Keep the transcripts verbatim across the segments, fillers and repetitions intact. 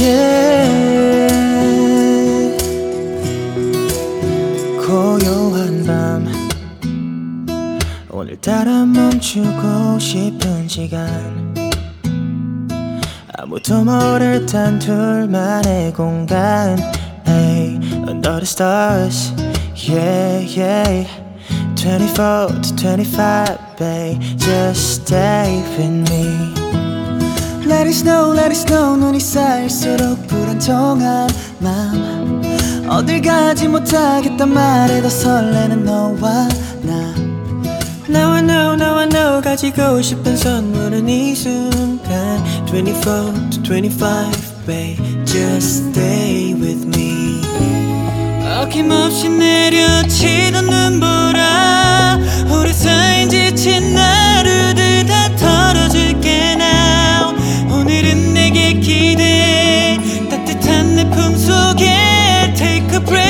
yeah. 고요한 밤 오늘따라 멈추고 싶은 시간 아무도 모를 단 둘만의 공간 hey, under the stars yeah yeah twenty-four to twenty-five babe just stay with me Let it snow let it snow 눈이 쌓일수록 불안정한 맘 어딜 가지 못하겠단 말에 더 설레는 너와 나 Now I know now I know 가지고 싶은 선물은 이 순간 twenty-four to twenty-five babe just stay with me 어김없이 내려치던 눈보라 우리 사이 지친 하루들 다 털어줄게 now 오늘은 내게 기대 따뜻한 내 품속에 take a break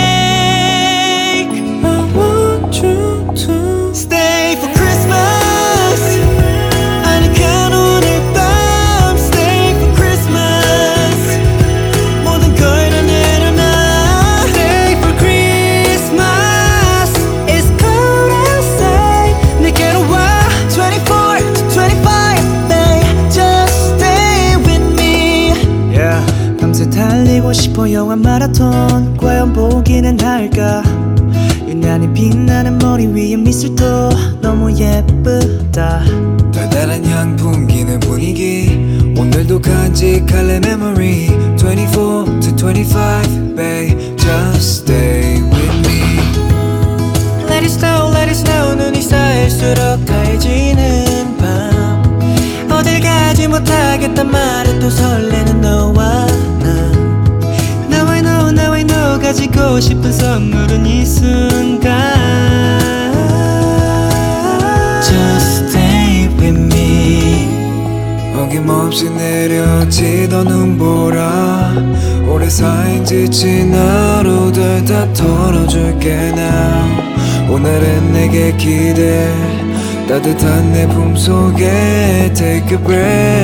I want you to Stay for Christmas 아늑한 오늘 밤 Stay for Christmas 모든 걸 다 내려놔 Stay for Christmas It's cold outside 내게로 와 twenty-four to twenty-five babe just stay with me yeah. 밤새 달리고 싶어 영화 마라톤 과연 보기는 할까 유난히 빛나는 머리 위에 미술도 너무 예쁘다 달달한 향 풍기는 분위기 오늘도 간직할래 memory twenty-four to twenty-five babe just stay with me Let it snow let it snow 눈이 쌓일수록 하얘지는 밤 어딜 가지 못하겠단 말에 또 설레는 너와 나 Now I know now I know 가지고 싶은 선물은 이 순간 Just stay with me 어김없이 내려치던 눈보라 오래 쌓인 지친 하루들 다 털어줄게 now 오늘은 내게 기대 따뜻한 내 품속에 take a break